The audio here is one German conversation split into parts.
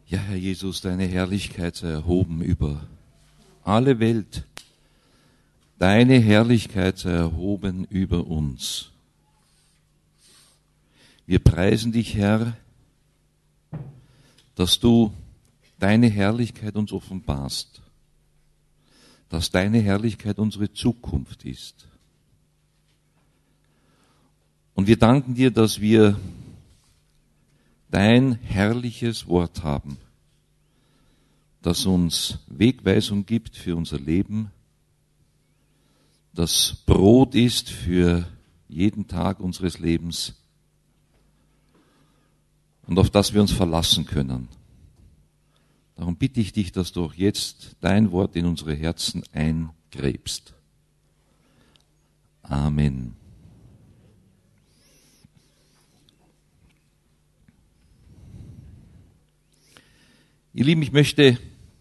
Ja, Herr Jesus, deine Herrlichkeit sei erhoben über alle Welt. Deine Herrlichkeit sei erhoben über uns. Wir preisen dich, Herr, dass du deine Herrlichkeit uns offenbarst, dass deine Herrlichkeit unsere Zukunft ist. Und wir danken dir, dass wir dein herrliches Wort haben, das uns Wegweisung gibt für unser Leben, das Brot ist für jeden Tag unseres Lebens und auf das wir uns verlassen können. Darum bitte ich dich, dass du auch jetzt dein Wort in unsere Herzen eingräbst. Amen. Ihr Lieben, ich möchte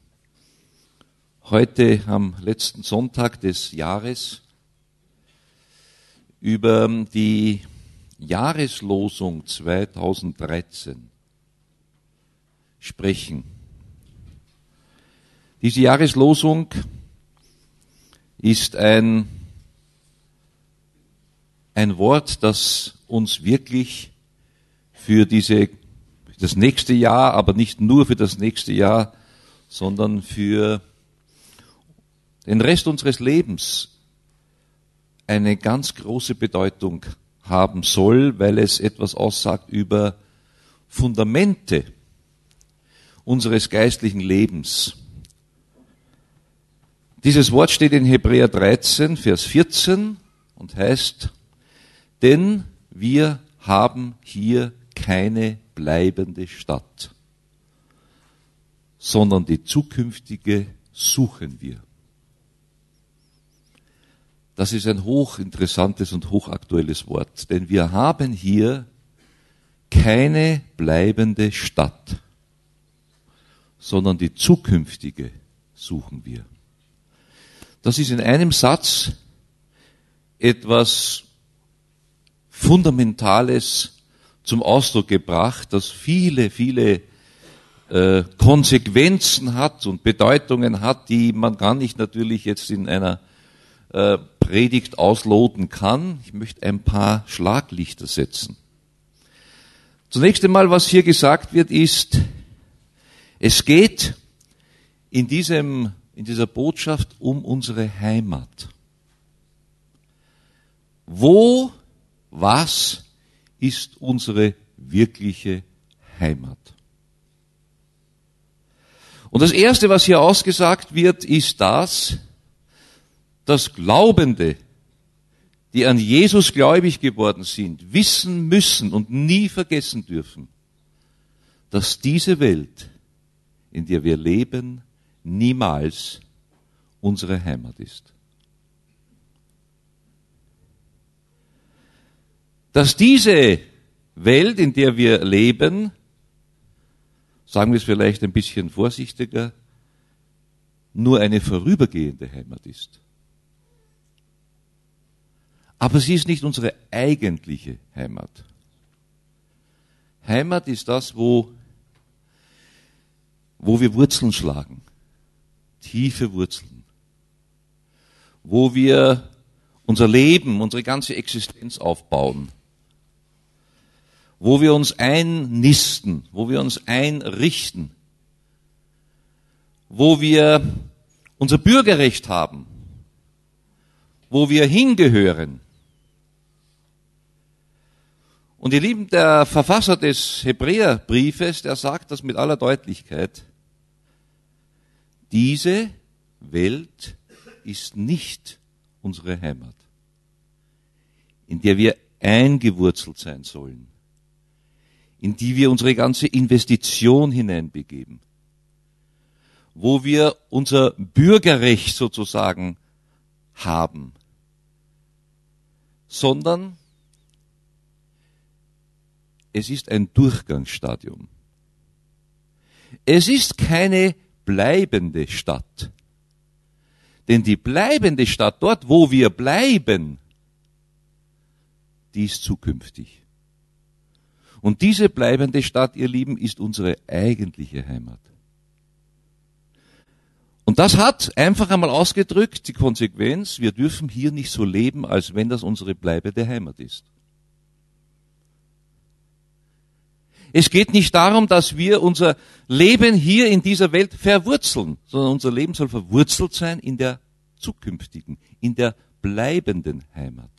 heute am letzten Sonntag des Jahres über die Jahreslosung 2013 sprechen. Diese Jahreslosung ist ein Wort, das uns wirklich für das nächste Jahr, aber nicht nur für das nächste Jahr, sondern für den Rest unseres Lebens eine ganz große Bedeutung haben soll, weil es etwas aussagt über Fundamente unseres geistlichen Lebens. Dieses Wort steht in Hebräer 13, Vers 14 und heißt, denn wir haben hier keine bleibende Stadt, sondern die zukünftige suchen wir. Das ist ein hochinteressantes und hochaktuelles Wort, denn wir haben hier keine bleibende Stadt, sondern die zukünftige suchen wir. Das ist in einem Satz etwas Fundamentales zum Ausdruck gebracht, das viele Konsequenzen hat und Bedeutungen hat, die man gar nicht natürlich jetzt in einer Predigt ausloten kann. Ich möchte ein paar Schlaglichter setzen. Zunächst einmal, was hier gesagt wird, ist, es geht in dieser Botschaft um unsere Heimat. Was ist unsere wirkliche Heimat? Und das Erste, was hier ausgesagt wird, ist dass Glaubende, die an Jesus gläubig geworden sind, wissen müssen und nie vergessen dürfen, dass diese Welt, in der wir leben, niemals unsere Heimat ist. Dass diese Welt, in der wir leben, sagen wir es vielleicht ein bisschen vorsichtiger, nur eine vorübergehende Heimat ist. Aber sie ist nicht unsere eigentliche Heimat. Heimat ist das, wo wir Wurzeln schlagen, tiefe Wurzeln, wo wir unser Leben, unsere ganze Existenz aufbauen, wo wir uns einnisten, wo wir uns einrichten, wo wir unser Bürgerrecht haben, wo wir hingehören. Und ihr Lieben, der Verfasser des Hebräerbriefes, der sagt das mit aller Deutlichkeit, diese Welt ist nicht unsere Heimat, in der wir eingewurzelt sein sollen, in die wir unsere ganze Investition hineinbegeben, wo wir unser Bürgerrecht sozusagen haben, sondern es ist ein Durchgangsstadium. Es ist keine bleibende Stadt. Denn die bleibende Stadt, dort wo wir bleiben, die ist zukünftig. Und diese bleibende Stadt, ihr Lieben, ist unsere eigentliche Heimat. Und das hat einfach einmal ausgedrückt die Konsequenz, wir dürfen hier nicht so leben, als wenn das unsere bleibende Heimat ist. Es geht nicht darum, dass wir unser Leben hier in dieser Welt verwurzeln, sondern unser Leben soll verwurzelt sein in der zukünftigen, in der bleibenden Heimat.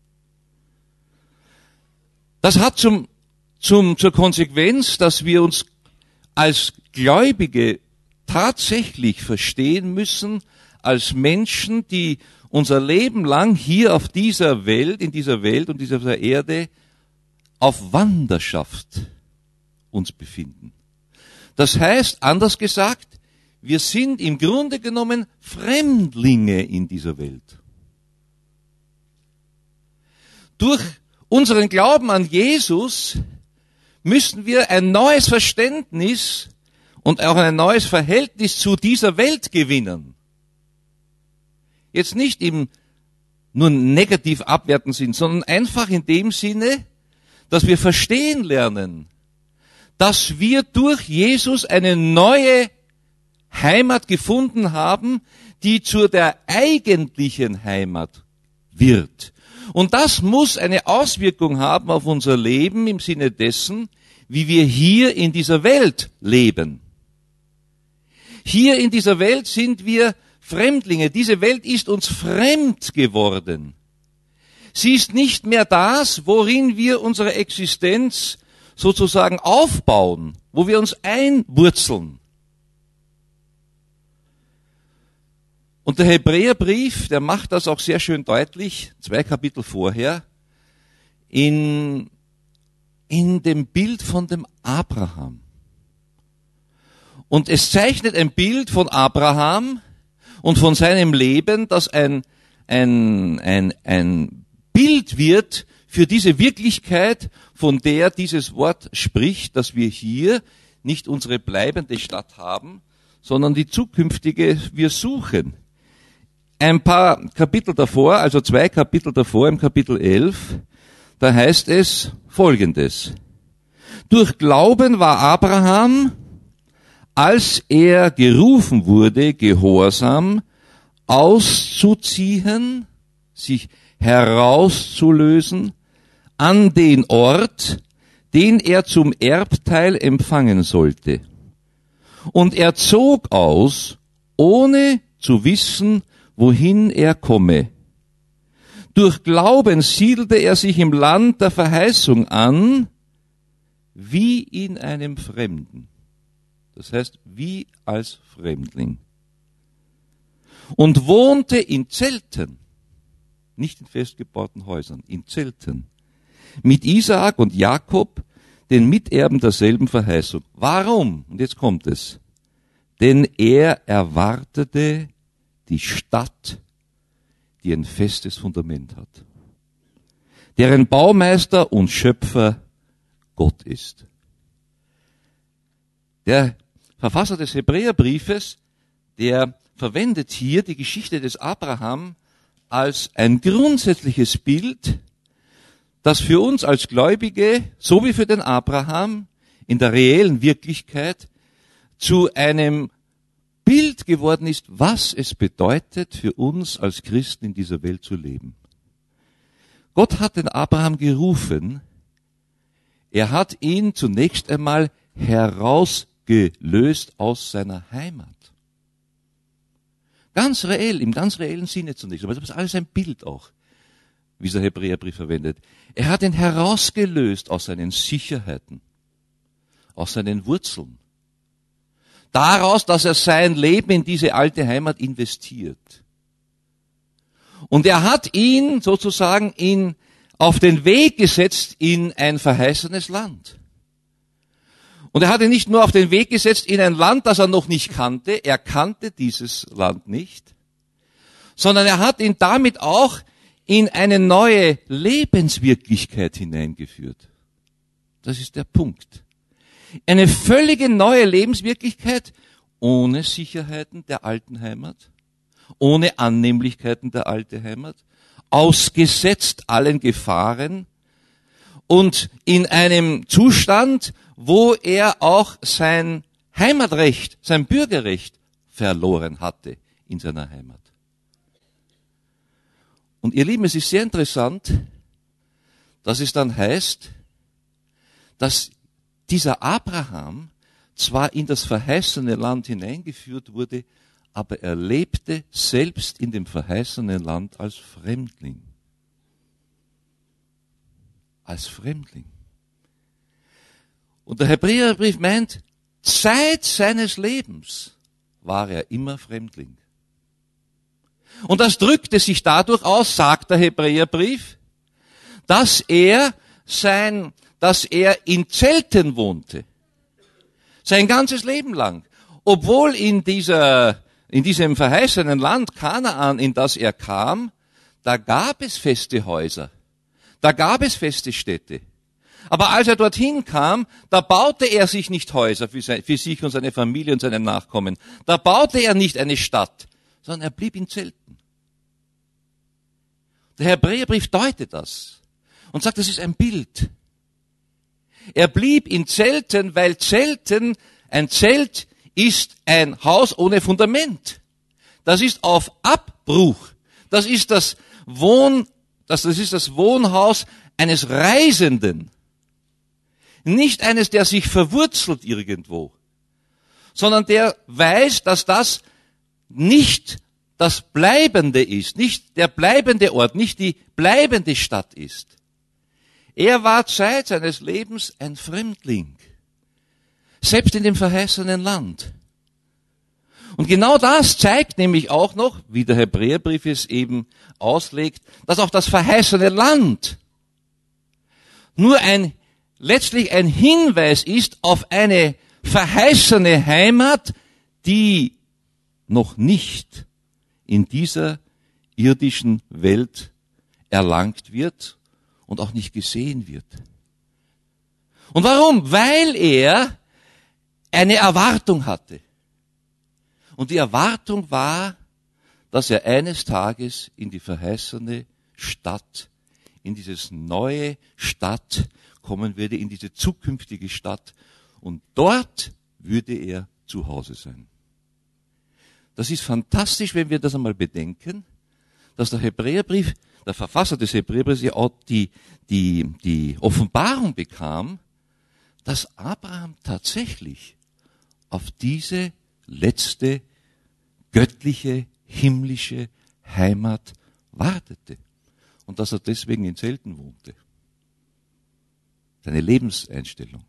Das hat zur Konsequenz, dass wir uns als Gläubige tatsächlich verstehen müssen, als Menschen, die unser Leben lang hier auf dieser Welt, in dieser Welt und dieser Erde auf Wanderschaft uns befinden. Das heißt, anders gesagt, wir sind im Grunde genommen Fremdlinge in dieser Welt. Durch unseren Glauben an Jesus müssen wir ein neues Verständnis und auch ein neues Verhältnis zu dieser Welt gewinnen. Jetzt nicht im nur negativ abwertenden Sinn, sondern einfach in dem Sinne, dass wir verstehen lernen, dass wir durch Jesus eine neue Heimat gefunden haben, die zu der eigentlichen Heimat wird. Und das muss eine Auswirkung haben auf unser Leben im Sinne dessen, wie wir hier in dieser Welt leben. Hier in dieser Welt sind wir Fremdlinge. Diese Welt ist uns fremd geworden. Sie ist nicht mehr das, worin wir unsere Existenz sozusagen aufbauen, wo wir uns einwurzeln. Und der Hebräerbrief, der macht das auch sehr schön deutlich, 2 Kapitel vorher, in dem Bild von dem Abraham. Und es zeichnet ein Bild von Abraham und von seinem Leben, das ein Bild wird für diese Wirklichkeit, von der dieses Wort spricht, dass wir hier nicht unsere bleibende Stadt haben, sondern die zukünftige wir suchen. Ein paar Kapitel davor, also 2 Kapitel davor, im Kapitel 11, da heißt es Folgendes. Durch Glauben war Abraham, als er gerufen wurde, gehorsam, auszuziehen, sich herauszulösen, an den Ort, den er zum Erbteil empfangen sollte. Und er zog aus, ohne zu wissen, wohin er komme. Durch Glauben siedelte er sich im Land der Verheißung an, wie in einem Fremden. Das heißt, wie als Fremdling. Und wohnte in Zelten, nicht in festgebauten Häusern, in Zelten, mit Isaak und Jakob, den Miterben derselben Verheißung. Warum? Und jetzt kommt es. Denn er erwartete die Stadt, die ein festes Fundament hat, deren Baumeister und Schöpfer Gott ist. Der Verfasser des Hebräerbriefes, der verwendet hier die Geschichte des Abraham als ein grundsätzliches Bild, das für uns als Gläubige, so wie für den Abraham, in der reellen Wirklichkeit zu einem Bild geworden ist, was es bedeutet für uns als Christen in dieser Welt zu leben. Gott hat den Abraham gerufen, er hat ihn zunächst einmal herausgelöst aus seiner Heimat. Ganz reell, im ganz reellen Sinne zunächst, aber das ist alles ein Bild auch, wie der Hebräerbrief verwendet. Er hat ihn herausgelöst aus seinen Sicherheiten, aus seinen Wurzeln. Daraus, dass er sein Leben in diese alte Heimat investiert. Und er hat ihn sozusagen auf den Weg gesetzt in ein verheißenes Land. Und er hat ihn nicht nur auf den Weg gesetzt in ein Land, das er noch nicht kannte, er kannte dieses Land nicht, sondern er hat ihn damit auch in eine neue Lebenswirklichkeit hineingeführt. Das ist der Punkt. Eine völlige neue Lebenswirklichkeit ohne Sicherheiten der alten Heimat, ohne Annehmlichkeiten der alten Heimat, ausgesetzt allen Gefahren und in einem Zustand, wo er auch sein Heimatrecht, sein Bürgerrecht verloren hatte in seiner Heimat. Und ihr Lieben, es ist sehr interessant, dass es dann heißt, dass dieser Abraham zwar in das verheißene Land hineingeführt wurde, aber er lebte selbst in dem verheißenen Land als Fremdling. Als Fremdling. Und der Hebräerbrief meint, Zeit seines Lebens war er immer Fremdling. Und das drückte sich dadurch aus, sagt der Hebräerbrief, dass er in Zelten wohnte. Sein ganzes Leben lang. Obwohl in diesem verheißenen Land Kanaan, in das er kam, da gab es feste Häuser. Da gab es feste Städte. Aber als er dorthin kam, da baute er sich nicht Häuser für sich und seine Familie und seine Nachkommen. Da baute er nicht eine Stadt, sondern er blieb in Zelten. Der Hebräerbrief deutet das und sagt, das ist ein Bild. Er blieb in Zelten, weil ein Zelt ist ein Haus ohne Fundament. Das ist auf Abbruch. Das ist das Wohnhaus eines Reisenden. Nicht eines, der sich verwurzelt irgendwo, sondern der weiß, dass das nicht das Bleibende ist, nicht der bleibende Ort, nicht die bleibende Stadt ist. Er war Zeit seines Lebens ein Fremdling, selbst in dem verheißenen Land. Und genau das zeigt nämlich auch noch, wie der Hebräerbrief es eben auslegt, dass auch das verheißene Land nur letztlich ein Hinweis ist auf eine verheißene Heimat, die noch nicht in dieser irdischen Welt erlangt wird und auch nicht gesehen wird. Und warum? Weil er eine Erwartung hatte. Und die Erwartung war, dass er eines Tages in die verheißene Stadt, in dieses neue Stadt kommen würde, in diese zukünftige Stadt. Und dort würde er zu Hause sein. Das ist fantastisch, wenn wir das einmal bedenken, dass der Hebräerbrief, der Verfasser des Hebräerbriefs ja auch die Offenbarung bekam, dass Abraham tatsächlich auf diese letzte göttliche, himmlische Heimat wartete und dass er deswegen in Zelten wohnte. Seine Lebenseinstellung.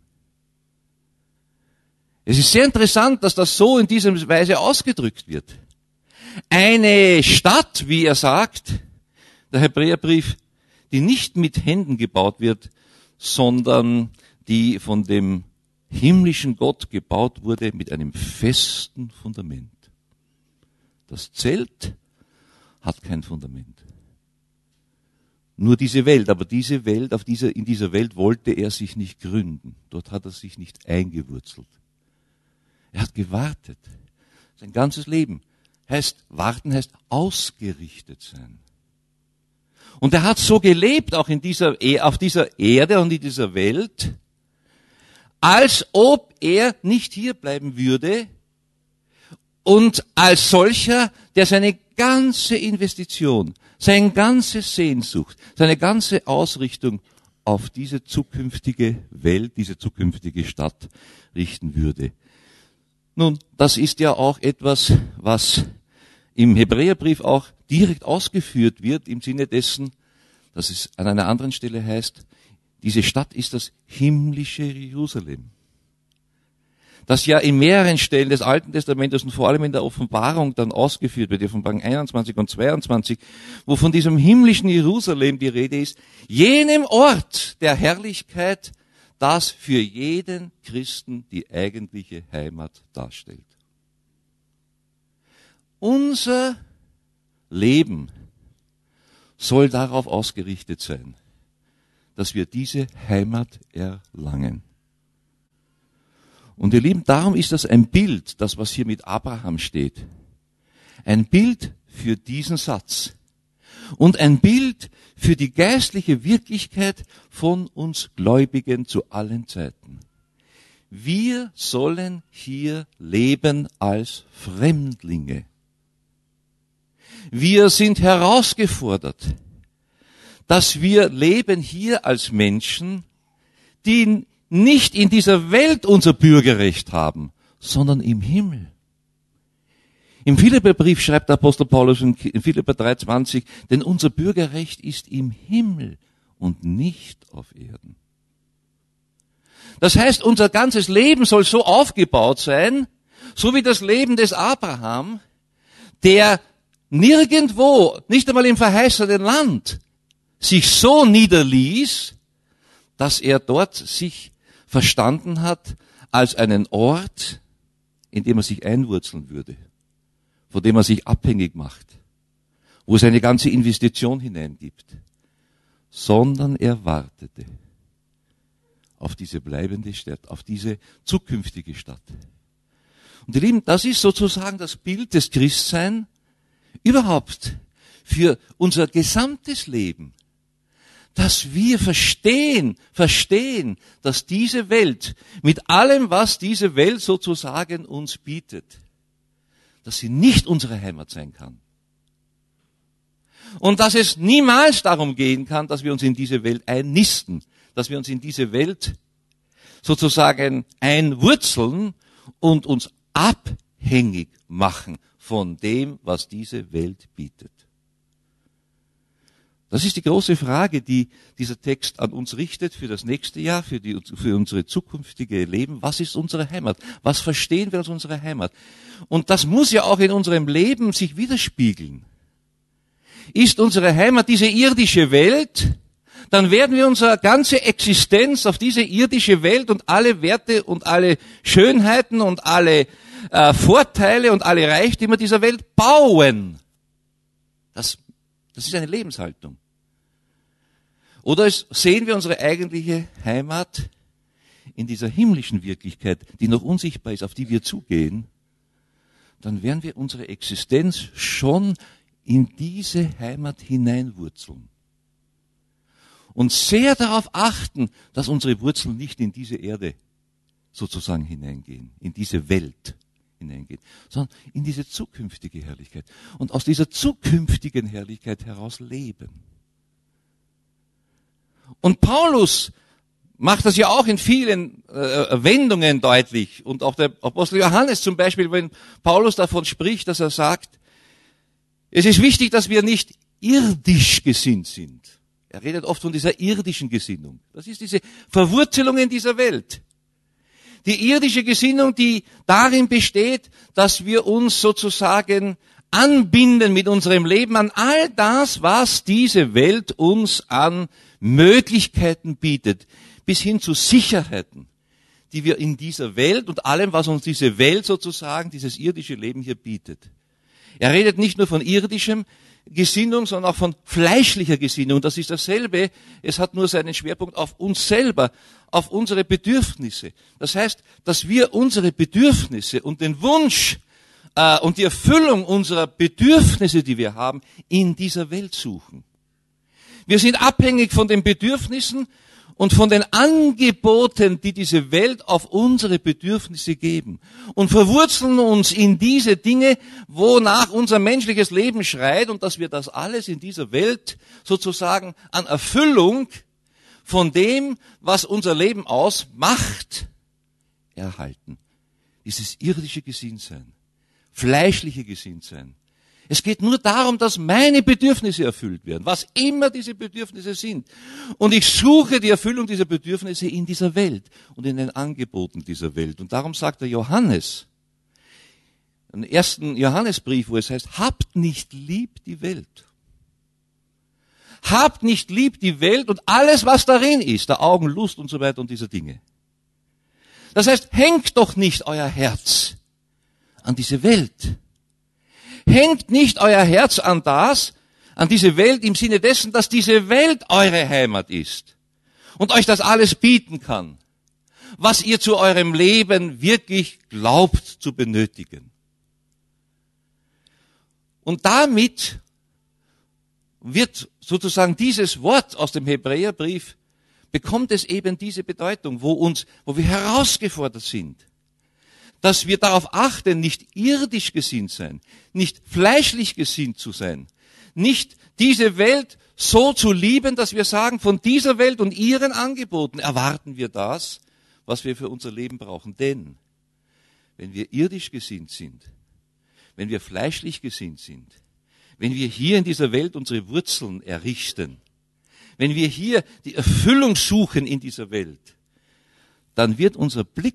Es ist sehr interessant, dass das so in dieser Weise ausgedrückt wird. Eine Stadt, wie er sagt, der Hebräerbrief, die nicht mit Händen gebaut wird, sondern die von dem himmlischen Gott gebaut wurde mit einem festen Fundament. Das Zelt hat kein Fundament. Nur diese Welt, aber diese Welt, in dieser Welt wollte er sich nicht gründen. Dort hat er sich nicht eingewurzelt. Er hat gewartet. Sein ganzes Leben warten heißt ausgerichtet sein. Und er hat so gelebt, auch auf dieser Erde und in dieser Welt, als ob er nicht hier bleiben würde und als solcher, der seine ganze Investition, seine ganze Sehnsucht, seine ganze Ausrichtung auf diese zukünftige Welt, diese zukünftige Stadt richten würde. Nun, das ist ja auch etwas, was im Hebräerbrief auch direkt ausgeführt wird, im Sinne dessen, dass es an einer anderen Stelle heißt, diese Stadt ist das himmlische Jerusalem. Das ja in mehreren Stellen des Alten Testamentes und vor allem in der Offenbarung dann ausgeführt wird, die Offenbarung 21 und 22, wo von diesem himmlischen Jerusalem die Rede ist, jenem Ort der Herrlichkeit, das für jeden Christen die eigentliche Heimat darstellt. Unser Leben soll darauf ausgerichtet sein, dass wir diese Heimat erlangen. Und ihr Lieben, darum ist das ein Bild, das was hier mit Abraham steht. Ein Bild für diesen Satz. und ein Bild für die geistliche Wirklichkeit von uns Gläubigen zu allen Zeiten. Wir sollen hier leben als Fremdlinge. Wir sind herausgefordert, dass wir leben hier als Menschen, die nicht in dieser Welt unser Bürgerrecht haben, sondern im Himmel. Im Philipperbrief schreibt der Apostel Paulus in Philipper 3,20, denn unser Bürgerrecht ist im Himmel und nicht auf Erden. Das heißt, unser ganzes Leben soll so aufgebaut sein, so wie das Leben des Abraham, der nirgendwo, nicht einmal im verheißenen Land, sich so niederließ, dass er dort sich verstanden hat als einen Ort, in dem er sich einwurzeln würde, von dem er sich abhängig macht, wo es eine ganze Investition hineingibt, sondern er wartete auf diese bleibende Stadt, auf diese zukünftige Stadt. Und ihr Lieben, das ist sozusagen das Bild des Christseins überhaupt für unser gesamtes Leben, dass wir verstehen, dass diese Welt mit allem, was diese Welt sozusagen uns bietet, dass sie nicht unsere Heimat sein kann. Und dass es niemals darum gehen kann, dass wir uns in diese Welt einnisten, dass wir uns in diese Welt sozusagen einwurzeln und uns abhängig machen von dem, was diese Welt bietet. Das ist die große Frage, die dieser Text an uns richtet für das nächste Jahr, für unsere zukünftige Leben. Was ist unsere Heimat? Was verstehen wir als unsere Heimat? Und das muss ja auch in unserem Leben sich widerspiegeln. Ist unsere Heimat diese irdische Welt, dann werden wir unsere ganze Existenz auf diese irdische Welt und alle Werte und alle Schönheiten und alle Vorteile und alle Reichtümer dieser Welt bauen. Das ist eine Lebenshaltung. Oder sehen wir unsere eigentliche Heimat in dieser himmlischen Wirklichkeit, die noch unsichtbar ist, auf die wir zugehen, dann werden wir unsere Existenz schon in diese Heimat hineinwurzeln. Und sehr darauf achten, dass unsere Wurzeln nicht in diese Erde sozusagen hineingehen, in diese Welt hineingehen, sondern in diese zukünftige Herrlichkeit. Und aus dieser zukünftigen Herrlichkeit heraus leben. Und Paulus macht das ja auch in vielen Wendungen deutlich. Und auch der Apostel Johannes zum Beispiel, wenn Paulus davon spricht, dass er sagt, es ist wichtig, dass wir nicht irdisch gesinnt sind. Er redet oft von dieser irdischen Gesinnung. Das ist diese Verwurzelung in dieser Welt. Die irdische Gesinnung, die darin besteht, dass wir uns sozusagen anbinden mit unserem Leben an all das, was diese Welt uns an Möglichkeiten bietet, bis hin zu Sicherheiten, die wir in dieser Welt und allem, was uns diese Welt sozusagen, dieses irdische Leben hier bietet. Er redet nicht nur von irdischem Gesinnung, sondern auch von fleischlicher Gesinnung. Das ist dasselbe. Es hat nur seinen Schwerpunkt auf uns selber, auf unsere Bedürfnisse. Das heißt, dass wir unsere Bedürfnisse und den Wunsch und die Erfüllung unserer Bedürfnisse, die wir haben, in dieser Welt suchen. Wir sind abhängig von den Bedürfnissen und von den Angeboten, die diese Welt auf unsere Bedürfnisse geben. Und verwurzeln uns in diese Dinge, wonach unser menschliches Leben schreit und dass wir das alles in dieser Welt sozusagen an Erfüllung von dem, was unser Leben ausmacht, erhalten. Dieses irdische Gesinntsein, fleischliche Gesinntsein. Es geht nur darum, dass meine Bedürfnisse erfüllt werden, was immer diese Bedürfnisse sind. Und ich suche die Erfüllung dieser Bedürfnisse in dieser Welt und in den Angeboten dieser Welt. Und darum sagt der Johannes, im 1. Johannesbrief, wo es heißt, habt nicht lieb die Welt. Habt nicht lieb die Welt und alles, was darin ist, der Augenlust und so weiter und diese Dinge. Das heißt, hängt doch nicht euer Herz an diese Welt. Hängt nicht euer Herz an diese Welt im Sinne dessen, dass diese Welt eure Heimat ist und euch das alles bieten kann, was ihr zu eurem Leben wirklich glaubt zu benötigen. Und damit wird sozusagen dieses Wort aus dem Hebräerbrief, bekommt es eben diese Bedeutung, wo wir herausgefordert sind, dass wir darauf achten, nicht irdisch gesinnt sein, nicht fleischlich gesinnt zu sein, nicht diese Welt so zu lieben, dass wir sagen, von dieser Welt und ihren Angeboten erwarten wir das, was wir für unser Leben brauchen. Denn wenn wir irdisch gesinnt sind, wenn wir fleischlich gesinnt sind, wenn wir hier in dieser Welt unsere Wurzeln errichten, wenn wir hier die Erfüllung suchen in dieser Welt, dann wird unser Blick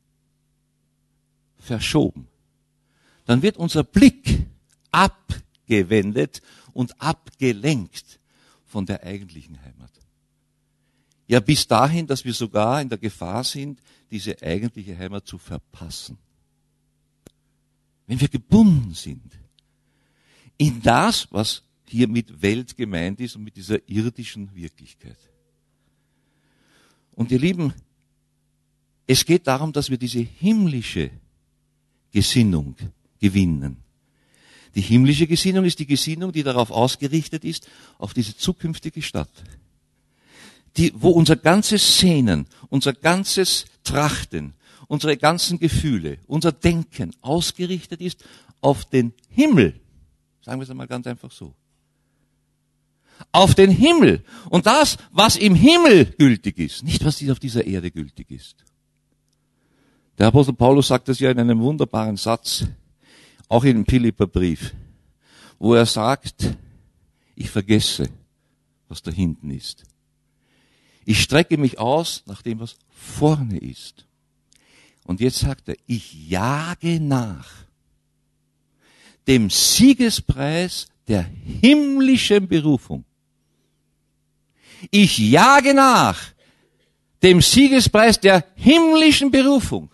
verschoben. Dann wird unser Blick abgewendet und abgelenkt von der eigentlichen Heimat. Ja, bis dahin, dass wir sogar in der Gefahr sind, diese eigentliche Heimat zu verpassen. Wenn wir gebunden sind in das, was hier mit Welt gemeint ist und mit dieser irdischen Wirklichkeit. Und ihr Lieben, es geht darum, dass wir diese himmlische Gesinnung gewinnen. Die himmlische Gesinnung ist die Gesinnung, die darauf ausgerichtet ist, auf diese zukünftige Stadt. Wo unser ganzes Sehnen, unser ganzes Trachten, unsere ganzen Gefühle, unser Denken ausgerichtet ist auf den Himmel. Sagen wir es einmal ganz einfach so. Auf den Himmel. Und das, was im Himmel gültig ist, nicht was auf dieser Erde gültig ist. Der Apostel Paulus sagt das ja in einem wunderbaren Satz, auch im Philipperbrief, wo er sagt, ich vergesse, was da hinten ist. Ich strecke mich aus nach dem, was vorne ist. Und jetzt sagt er, ich jage nach dem Siegespreis der himmlischen Berufung. Ich jage nach dem Siegespreis der himmlischen Berufung.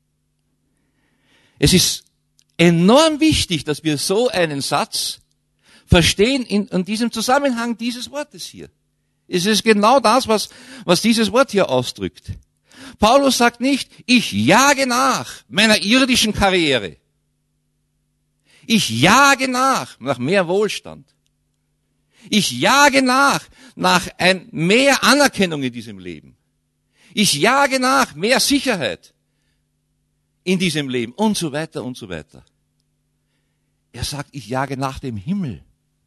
Es ist enorm wichtig, dass wir so einen Satz verstehen in diesem Zusammenhang dieses Wortes hier. Es ist genau das, was dieses Wort hier ausdrückt. Paulus sagt nicht, ich jage nach meiner irdischen Karriere. Ich jage nach mehr Wohlstand. Ich jage nach mehr Anerkennung in diesem Leben. Ich jage nach mehr Sicherheit in diesem Leben und so weiter und so weiter. Er sagt, ich jage nach dem Himmel.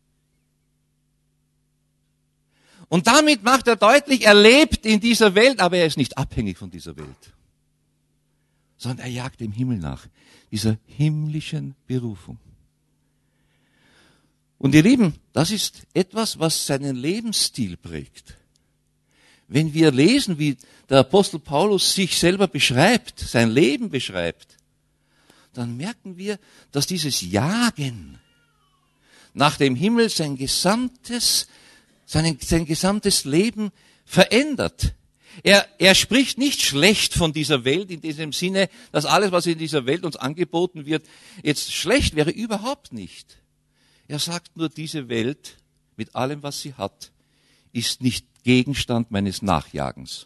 Und damit macht er deutlich, er lebt in dieser Welt, aber er ist nicht abhängig von dieser Welt. Sondern er jagt dem Himmel nach, dieser himmlischen Berufung. Und ihr Lieben, das ist etwas, was seinen Lebensstil prägt. Wenn wir lesen, wie der Apostel Paulus sich selber beschreibt, sein Leben beschreibt, dann merken wir, dass dieses Jagen nach dem Himmel sein gesamtes Leben verändert. Er spricht nicht schlecht von dieser Welt in diesem Sinne, dass alles, was in dieser Welt uns angeboten wird, jetzt schlecht wäre, überhaupt nicht. Er sagt nur, diese Welt mit allem, was sie hat, ist nicht Gegenstand meines Nachjagens.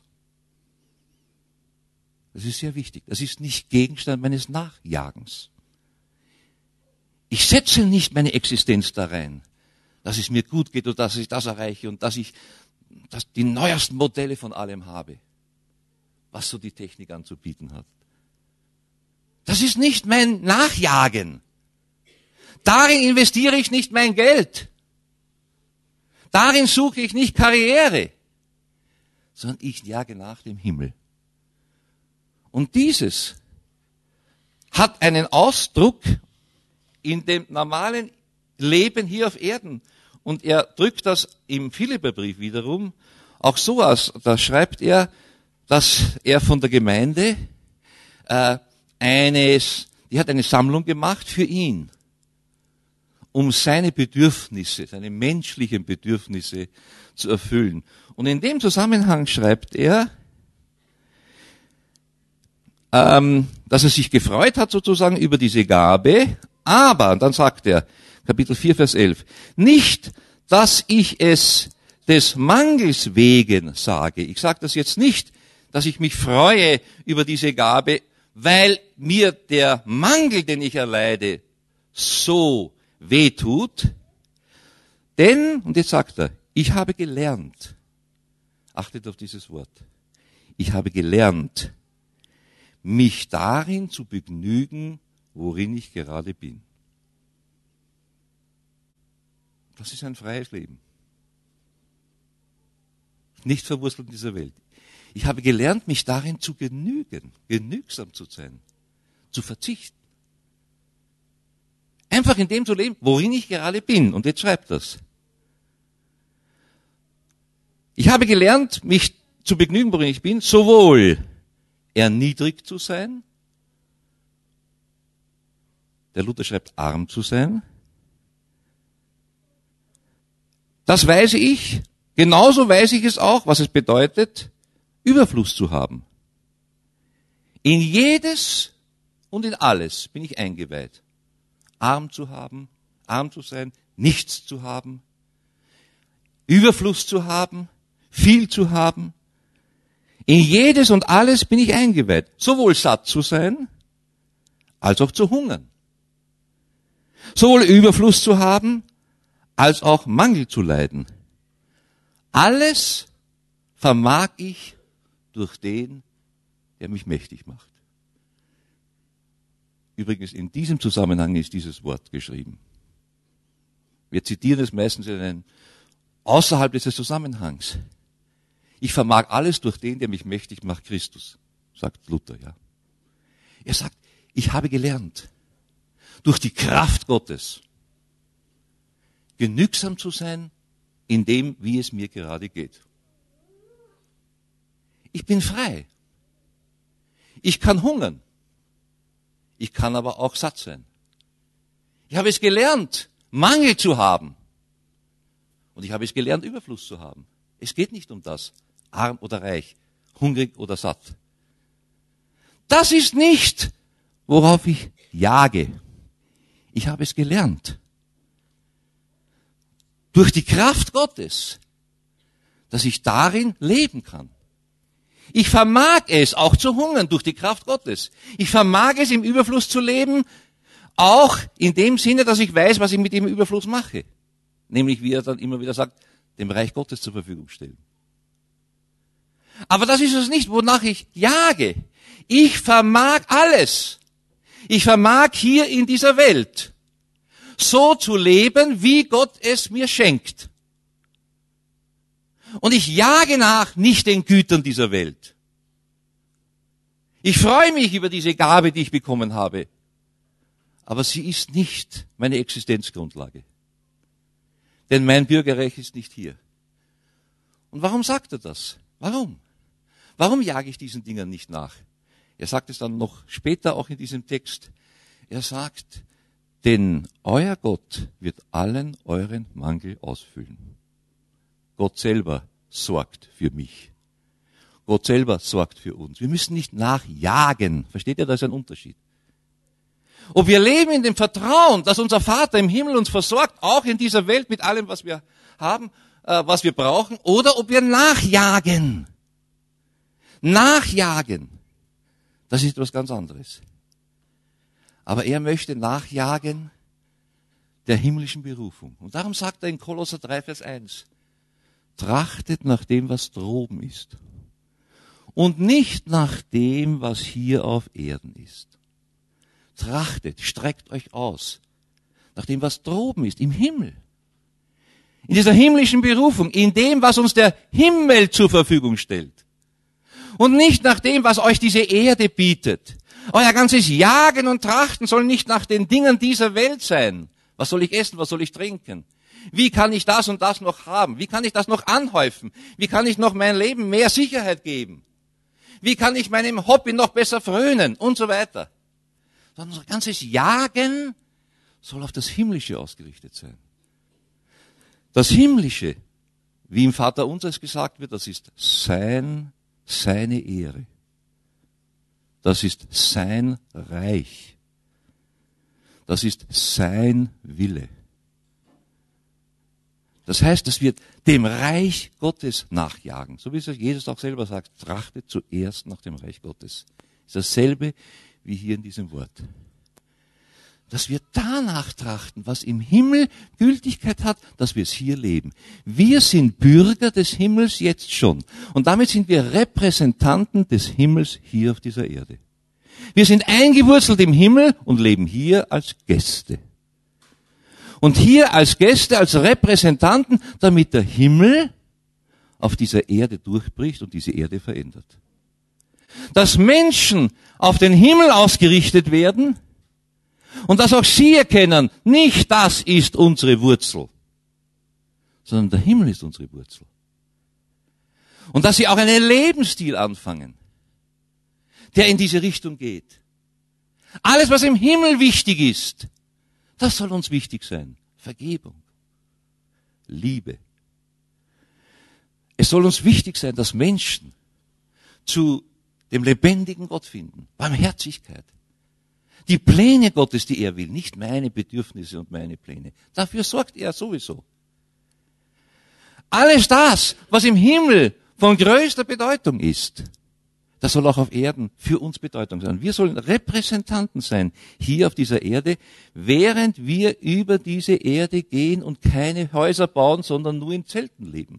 Das ist sehr wichtig. Das ist nicht Gegenstand meines Nachjagens. Ich setze nicht meine Existenz da rein, dass es mir gut geht und dass ich das erreiche und dass ich die neuesten Modelle von allem habe, was so die Technik anzubieten hat. Das ist nicht mein Nachjagen. Darin investiere ich nicht mein Geld. Darin suche ich nicht Karriere, sondern ich jage nach dem Himmel. Und dieses hat einen Ausdruck in dem normalen Leben hier auf Erden. Und er drückt das im Philipperbrief wiederum auch so aus. Da schreibt er, dass er von der Gemeinde die hat eine Sammlung gemacht für ihn, um seine Bedürfnisse, seine menschlichen Bedürfnisse zu erfüllen. Und in dem Zusammenhang schreibt er, dass er sich gefreut hat sozusagen über diese Gabe, aber, dann sagt er, Kapitel 4, Vers 11, nicht, dass ich es des Mangels wegen sage. Ich sage das jetzt nicht, dass ich mich freue über diese Gabe, weil mir der Mangel, den ich erleide, so wehtut. Denn, und jetzt sagt er, ich habe gelernt, achtet auf dieses Wort, ich habe gelernt, mich darin zu begnügen, worin ich gerade bin. Das ist ein freies Leben. Nicht verwurzelt in dieser Welt. Ich habe gelernt, mich darin zu genügen, genügsam zu sein, zu verzichten. Einfach in dem zu leben, worin ich gerade bin. Und jetzt schreibt das. Ich habe gelernt, mich zu begnügen, worin ich bin, sowohl erniedrigt zu sein, der Luther schreibt, arm zu sein. Das weiß ich, genauso weiß ich es auch, was es bedeutet, Überfluss zu haben. In jedes und in alles bin ich eingeweiht. Arm zu haben, arm zu sein, nichts zu haben, Überfluss zu haben, viel zu haben. In jedes und alles bin ich eingeweiht. Sowohl satt zu sein, als auch zu hungern. Sowohl Überfluss zu haben, als auch Mangel zu leiden. Alles vermag ich durch den, der mich mächtig macht. Übrigens, in diesem Zusammenhang ist dieses Wort geschrieben. Wir zitieren es meistens außerhalb dieses Zusammenhangs. Ich vermag alles durch den, der mich mächtig macht, Christus, sagt Luther, ja. Er sagt, ich habe gelernt, durch die Kraft Gottes genügsam zu sein in dem, wie es mir gerade geht. Ich bin frei. Ich kann hungern. Ich kann aber auch satt sein. Ich habe es gelernt, Mangel zu haben. Und ich habe es gelernt, Überfluss zu haben. Es geht nicht um das, arm oder reich, hungrig oder satt. Das ist nicht, worauf ich jage. Ich habe es gelernt. Durch die Kraft Gottes, dass ich darin leben kann. Ich vermag es auch zu hungern durch die Kraft Gottes. Ich vermag es im Überfluss zu leben, auch in dem Sinne, dass ich weiß, was ich mit dem Überfluss mache. Nämlich, wie er dann immer wieder sagt, dem Reich Gottes zur Verfügung stellen. Aber das ist es nicht, wonach ich jage. Ich vermag alles. Ich vermag hier in dieser Welt so zu leben, wie Gott es mir schenkt. Und ich jage nach nicht den Gütern dieser Welt. Ich freue mich über diese Gabe, die ich bekommen habe. Aber sie ist nicht meine Existenzgrundlage. Denn mein Bürgerrecht ist nicht hier. Und warum sagt er das? Warum? Warum jage ich diesen Dingen nicht nach? Er sagt es dann noch später auch in diesem Text. Er sagt, denn euer Gott wird allen euren Mangel ausfüllen. Gott selber sorgt für mich. Gott selber sorgt für uns. Wir müssen nicht nachjagen. Versteht ihr, da ist ein Unterschied. Ob wir leben in dem Vertrauen, dass unser Vater im Himmel uns versorgt, auch in dieser Welt mit allem, was wir haben, was wir brauchen, oder ob wir nachjagen. Nachjagen, das ist etwas ganz anderes. Aber er möchte nachjagen der himmlischen Berufung. Und darum sagt er in Kolosser 3, Vers 1, trachtet nach dem, was droben ist. Und nicht nach dem, was hier auf Erden ist. Trachtet, streckt euch aus. Nach dem, was droben ist, im Himmel. In dieser himmlischen Berufung, in dem, was uns der Himmel zur Verfügung stellt. Und nicht nach dem, was euch diese Erde bietet. Euer ganzes Jagen und Trachten soll nicht nach den Dingen dieser Welt sein. Was soll ich essen, was soll ich trinken? Wie kann ich das und das noch haben? Wie kann ich das noch anhäufen? Wie kann ich noch mein Leben mehr Sicherheit geben? Wie kann ich meinem Hobby noch besser frönen? Und so weiter. Sondern unser ganzes Jagen soll auf das Himmlische ausgerichtet sein. Das Himmlische, wie im Vater Unser gesagt wird, das ist seine Ehre. Das ist sein Reich. Das ist sein Wille. Das heißt, dass wir dem Reich Gottes nachjagen. So wie es Jesus auch selber sagt, trachtet zuerst nach dem Reich Gottes. Das ist dasselbe wie hier in diesem Wort. dass wir danach trachten, was im Himmel Gültigkeit hat, dass wir es hier leben. Wir sind Bürger des Himmels jetzt schon. Und damit sind wir Repräsentanten des Himmels hier auf dieser Erde. Wir sind eingewurzelt im Himmel und leben hier als Gäste. Und hier als Gäste, als Repräsentanten, damit der Himmel auf dieser Erde durchbricht und diese Erde verändert. Dass Menschen auf den Himmel ausgerichtet werden und dass auch sie erkennen, nicht das ist unsere Wurzel, sondern der Himmel ist unsere Wurzel. Und dass sie auch einen Lebensstil anfangen, der in diese Richtung geht. Alles, was im Himmel wichtig ist, das soll uns wichtig sein. Vergebung, Liebe. Es soll uns wichtig sein, dass Menschen zu dem lebendigen Gott finden. Barmherzigkeit. Die Pläne Gottes, die er will, nicht meine Bedürfnisse und meine Pläne. Dafür sorgt er sowieso. Alles das, was im Himmel von größter Bedeutung ist, das soll auch auf Erden für uns Bedeutung sein. Wir sollen Repräsentanten sein hier auf dieser Erde, während wir über diese Erde gehen und keine Häuser bauen, sondern nur in Zelten leben.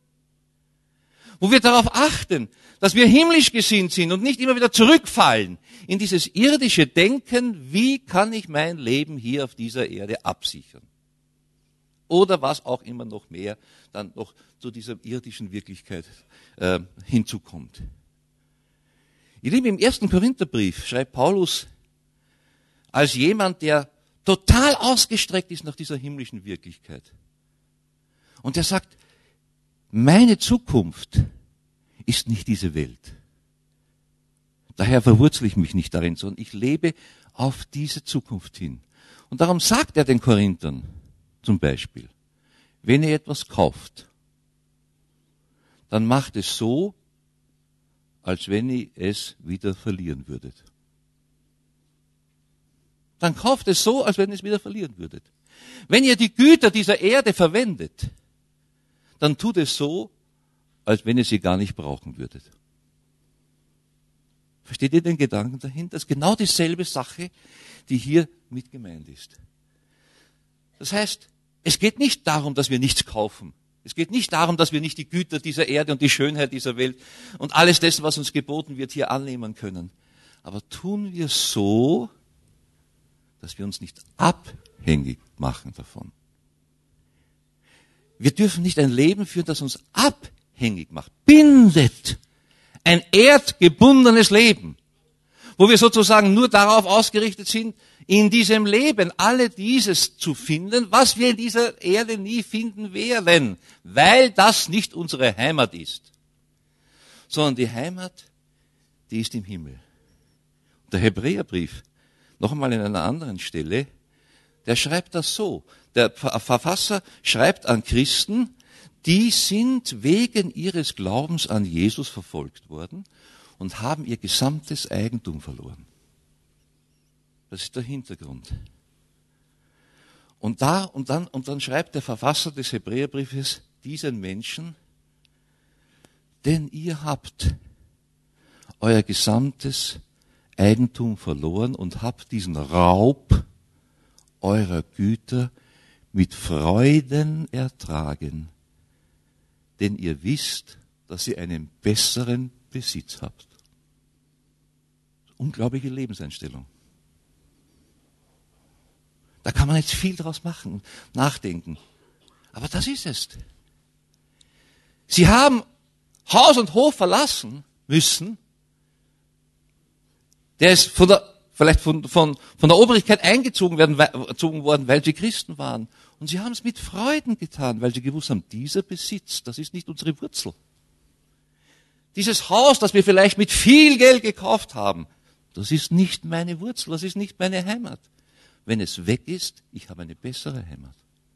Wo wir darauf achten, dass wir himmlisch gesinnt sind und nicht immer wieder zurückfallen in dieses irdische Denken, wie kann ich mein Leben hier auf dieser Erde absichern? Oder was auch immer noch mehr dann noch zu dieser irdischen Wirklichkeit hinzukommt. Ihr Lieben, im 1. Korintherbrief schreibt Paulus als jemand, der total ausgestreckt ist nach dieser himmlischen Wirklichkeit. Und er sagt, meine Zukunft ist nicht diese Welt. Daher verwurzele ich mich nicht darin, sondern ich lebe auf diese Zukunft hin. Und darum sagt er den Korinthern zum Beispiel, wenn ihr etwas kauft, dann macht es so, als wenn ihr es wieder verlieren würdet. Dann kauft es so, als wenn ihr es wieder verlieren würdet. Wenn ihr die Güter dieser Erde verwendet, dann tut es so, als wenn ihr sie gar nicht brauchen würdet. Versteht ihr den Gedanken dahinter? Das ist genau dieselbe Sache, die hier mit gemeint ist. Das heißt, es geht nicht darum, dass wir nichts kaufen. Es geht nicht darum, dass wir nicht die Güter dieser Erde und die Schönheit dieser Welt und alles dessen, was uns geboten wird, hier annehmen können. Aber tun wir so, dass wir uns nicht abhängig machen davon. Wir dürfen nicht ein Leben führen, das uns abhängig macht, bindet. Ein erdgebundenes Leben, wo wir sozusagen nur darauf ausgerichtet sind, in diesem Leben alle dieses zu finden, was wir in dieser Erde nie finden werden, weil das nicht unsere Heimat ist, sondern die Heimat, die ist im Himmel. Der Hebräerbrief, noch einmal in einer anderen Stelle, der schreibt das so. Der Verfasser schreibt an Christen, die sind wegen ihres Glaubens an Jesus verfolgt worden und haben ihr gesamtes Eigentum verloren. Das ist der Hintergrund. Und dann schreibt der Verfasser des Hebräerbriefes diesen Menschen, denn ihr habt euer gesamtes Eigentum verloren und habt diesen Raub eurer Güter mit Freuden ertragen, denn ihr wisst, dass ihr einen besseren Besitz habt. Unglaubliche Lebenseinstellung. Da kann man jetzt viel draus machen, nachdenken. Aber das ist es. Sie haben Haus und Hof verlassen müssen. Der ist vielleicht von der Obrigkeit eingezogen worden, weil sie Christen waren. Und sie haben es mit Freuden getan, weil sie gewusst haben, dieser Besitz, das ist nicht unsere Wurzel. Dieses Haus, das wir vielleicht mit viel Geld gekauft haben, das ist nicht meine Wurzel, das ist nicht meine Heimat. Wenn es weg ist, ich habe eine bessere Heimat.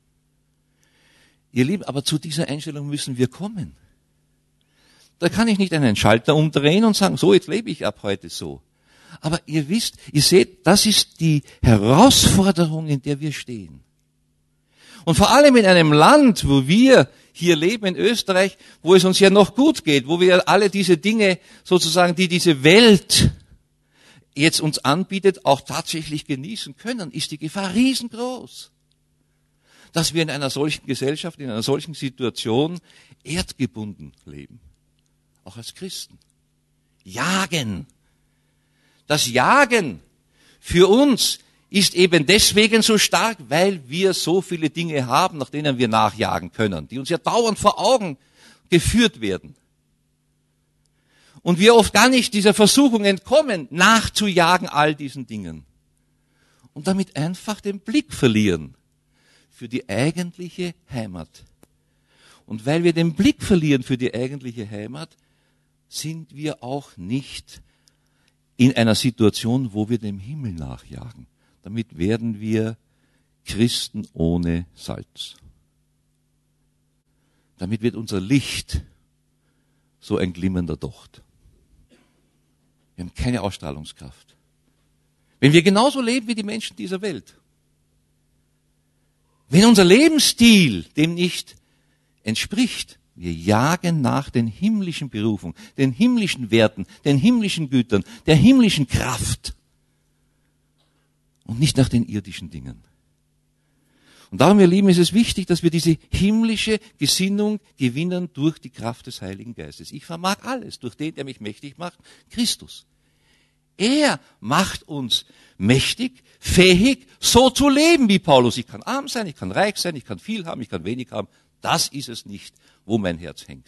Ihr Lieben, aber zu dieser Einstellung müssen wir kommen. Da kann ich nicht einen Schalter umdrehen und sagen, so, jetzt lebe ich ab heute so. Aber ihr wisst, ihr seht, das ist die Herausforderung, in der wir stehen. Und vor allem in einem Land, wo wir hier leben, in Österreich, wo es uns ja noch gut geht, wo wir alle diese Dinge sozusagen, die diese Welt jetzt uns anbietet, auch tatsächlich genießen können, ist die Gefahr riesengroß, dass wir in einer solchen Gesellschaft, in einer solchen Situation erdgebunden leben. Auch als Christen. Jagen. Das Jagen für uns ist eben deswegen so stark, weil wir so viele Dinge haben, nach denen wir nachjagen können, die uns ja dauernd vor Augen geführt werden. Und wir oft gar nicht dieser Versuchung entkommen, nachzujagen all diesen Dingen. Und damit einfach den Blick verlieren für die eigentliche Heimat. Und weil wir den Blick verlieren für die eigentliche Heimat, sind wir auch nicht in einer Situation, wo wir dem Himmel nachjagen. Damit werden wir Christen ohne Salz. Damit wird unser Licht so ein glimmender Docht. Wir haben keine Ausstrahlungskraft. Wenn wir genauso leben wie die Menschen dieser Welt, wenn unser Lebensstil dem nicht entspricht, wir jagen nach den himmlischen Berufungen, den himmlischen Werten, den himmlischen Gütern, der himmlischen Kraft und nicht nach den irdischen Dingen. Und darum, ihr Lieben, ist es wichtig, dass wir diese himmlische Gesinnung gewinnen durch die Kraft des Heiligen Geistes. Ich vermag alles durch den, der mich mächtig macht, Christus. Er macht uns mächtig, fähig, so zu leben wie Paulus. Ich kann arm sein, ich kann reich sein, ich kann viel haben, ich kann wenig haben. Das ist es nicht, wo mein Herz hängt.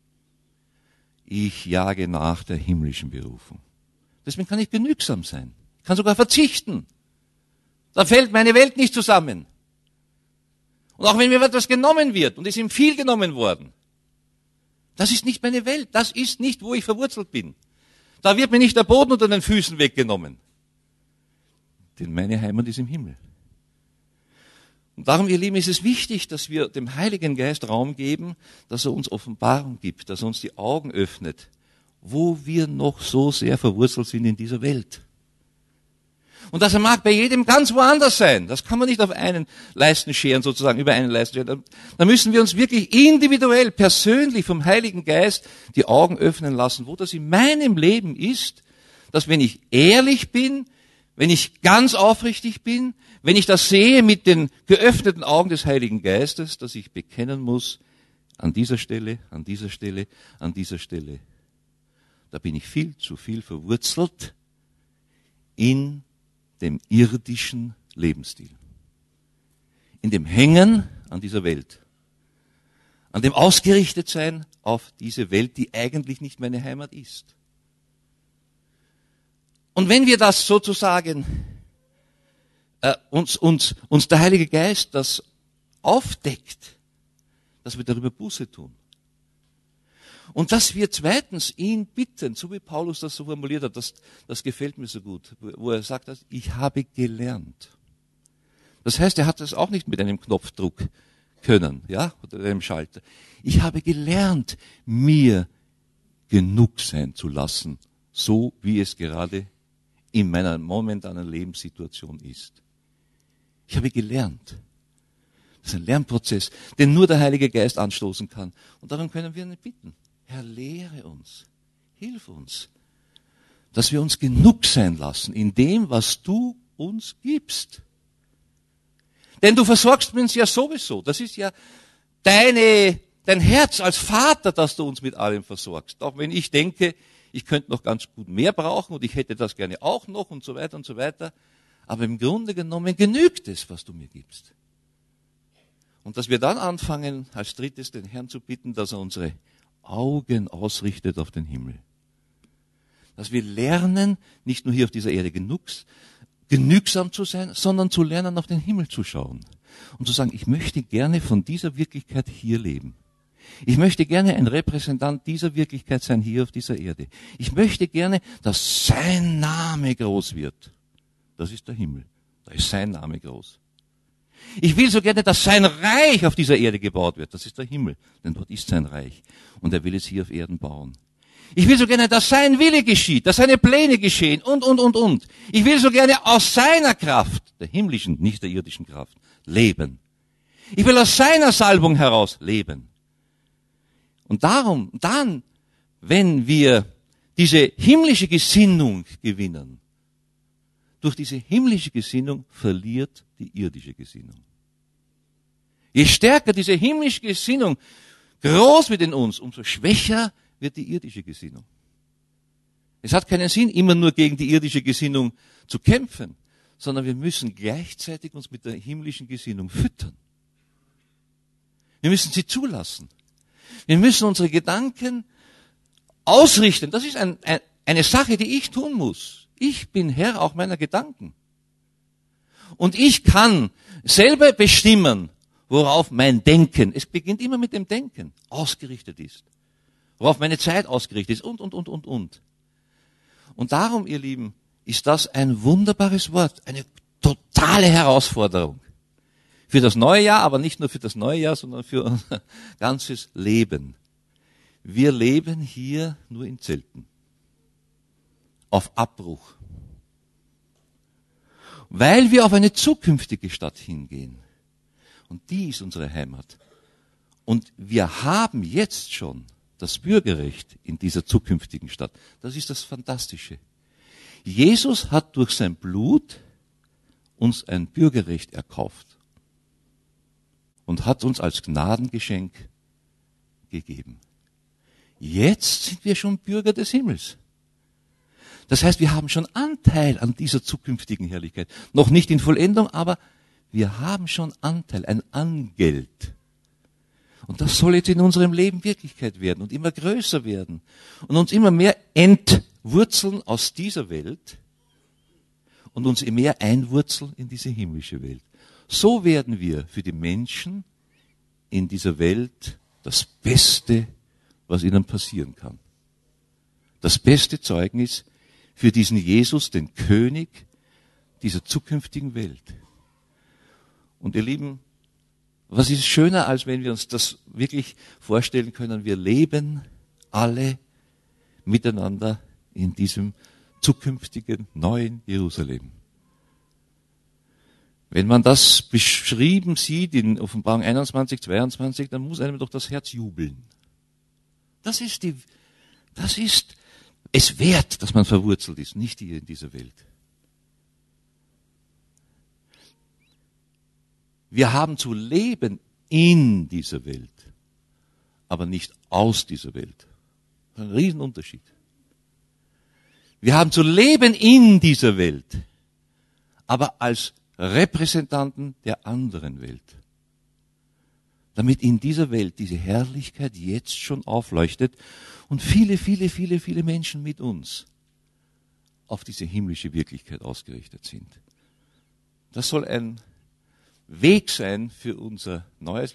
Ich jage nach der himmlischen Berufung. Deswegen kann ich genügsam sein. Ich kann sogar verzichten. Da fällt meine Welt nicht zusammen. Und auch wenn mir etwas genommen wird, und es ist ihm viel genommen worden, das ist nicht meine Welt, das ist nicht, wo ich verwurzelt bin. Da wird mir nicht der Boden unter den Füßen weggenommen. Denn meine Heimat ist im Himmel. Und darum, ihr Lieben, ist es wichtig, dass wir dem Heiligen Geist Raum geben, dass er uns Offenbarung gibt, dass er uns die Augen öffnet, wo wir noch so sehr verwurzelt sind in dieser Welt. Und das mag bei jedem ganz woanders sein. Das kann man nicht auf einen Leisten scheren, sozusagen, über einen Leisten scheren. Da müssen wir uns wirklich individuell, persönlich vom Heiligen Geist die Augen öffnen lassen, wo das in meinem Leben ist, dass wenn ich ehrlich bin, wenn ich ganz aufrichtig bin, wenn ich das sehe mit den geöffneten Augen des Heiligen Geistes, dass ich bekennen muss, an dieser Stelle, an dieser Stelle, an dieser Stelle, da bin ich viel zu viel verwurzelt in dem irdischen Lebensstil. In dem Hängen an dieser Welt. An dem Ausgerichtetsein auf diese Welt, die eigentlich nicht meine Heimat ist. Und wenn wir das sozusagen, uns der Heilige Geist das aufdeckt, dass wir darüber Buße tun. Und dass wir zweitens ihn bitten, so wie Paulus das so formuliert hat, das gefällt mir so gut, wo er sagt, ich habe gelernt. Das heißt, er hat das auch nicht mit einem Knopfdruck können, ja, oder einem Schalter. Ich habe gelernt, mir genug sein zu lassen, so wie es gerade in meiner momentanen Lebenssituation ist. Ich habe gelernt. Das ist ein Lernprozess, den nur der Heilige Geist anstoßen kann. Und darum können wir ihn bitten. Herr, lehre uns, hilf uns, dass wir uns genug sein lassen in dem, was du uns gibst. Denn du versorgst uns ja sowieso. Das ist ja dein Herz als Vater, dass du uns mit allem versorgst. Auch wenn ich denke, ich könnte noch ganz gut mehr brauchen und ich hätte das gerne auch noch und so weiter und so weiter. Aber im Grunde genommen genügt es, was du mir gibst. Und dass wir dann anfangen, als drittes den Herrn zu bitten, dass er unsere Augen ausrichtet auf den Himmel. Dass wir lernen, nicht nur hier auf dieser Erde genügsam zu sein, sondern zu lernen, auf den Himmel zu schauen. Und zu sagen, ich möchte gerne von dieser Wirklichkeit hier leben. Ich möchte gerne ein Repräsentant dieser Wirklichkeit sein hier auf dieser Erde. Ich möchte gerne, dass sein Name groß wird. Das ist der Himmel. Da ist sein Name groß. Ich will so gerne, dass sein Reich auf dieser Erde gebaut wird. Das ist der Himmel, denn dort ist sein Reich. Und er will es hier auf Erden bauen. Ich will so gerne, dass sein Wille geschieht, dass seine Pläne geschehen und. Ich will so gerne aus seiner Kraft, der himmlischen, nicht der irdischen Kraft, leben. Ich will aus seiner Salbung heraus leben. Und darum, dann, wenn wir diese himmlische Gesinnung gewinnen, durch diese himmlische Gesinnung verliert die irdische Gesinnung. Je stärker diese himmlische Gesinnung groß wird in uns, umso schwächer wird die irdische Gesinnung. Es hat keinen Sinn, immer nur gegen die irdische Gesinnung zu kämpfen, sondern wir müssen gleichzeitig uns mit der himmlischen Gesinnung füttern. Wir müssen sie zulassen. Wir müssen unsere Gedanken ausrichten. Das ist eine Sache, die ich tun muss. Ich bin Herr auch meiner Gedanken. Und ich kann selber bestimmen, worauf mein Denken, es beginnt immer mit dem Denken, ausgerichtet ist. Worauf meine Zeit ausgerichtet ist und. Und darum, ihr Lieben, ist das ein wunderbares Wort, eine totale Herausforderung. Für das neue Jahr, aber nicht nur für das neue Jahr, sondern für unser ganzes Leben. Wir leben hier nur in Zelten. Auf Abbruch. Weil wir auf eine zukünftige Stadt hingehen. Und die ist unsere Heimat. Und wir haben jetzt schon das Bürgerrecht in dieser zukünftigen Stadt. Das ist das Fantastische. Jesus hat durch sein Blut uns ein Bürgerrecht erkauft und hat uns als Gnadengeschenk gegeben. Jetzt sind wir schon Bürger des Himmels. Das heißt, wir haben schon Anteil an dieser zukünftigen Herrlichkeit. Noch nicht in Vollendung, aber wir haben schon Anteil, ein Angeld. Und das soll jetzt in unserem Leben Wirklichkeit werden und immer größer werden und uns immer mehr entwurzeln aus dieser Welt und uns immer mehr einwurzeln in diese himmlische Welt. So werden wir für die Menschen in dieser Welt das Beste, was ihnen passieren kann. Das beste Zeugnis für diesen Jesus, den König dieser zukünftigen Welt. Und ihr Lieben, was ist schöner, als wenn wir uns das wirklich vorstellen können? Wir leben alle miteinander in diesem zukünftigen neuen Jerusalem. Wenn man das beschrieben sieht in Offenbarung 21, 22, dann muss einem doch das Herz jubeln. Das ist es wert, dass man verwurzelt ist, nicht hier in dieser Welt. Wir haben zu leben in dieser Welt, aber nicht aus dieser Welt. Das ist ein Riesenunterschied. Wir haben zu leben in dieser Welt, aber als Repräsentanten der anderen Welt. Damit in dieser Welt diese Herrlichkeit jetzt schon aufleuchtet und viele, viele, viele, viele Menschen mit uns auf diese himmlische Wirklichkeit ausgerichtet sind. Das soll ein Weg sein für unser neues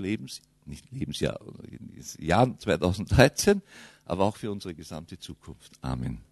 Lebensjahr 2013, aber auch für unsere gesamte Zukunft. Amen.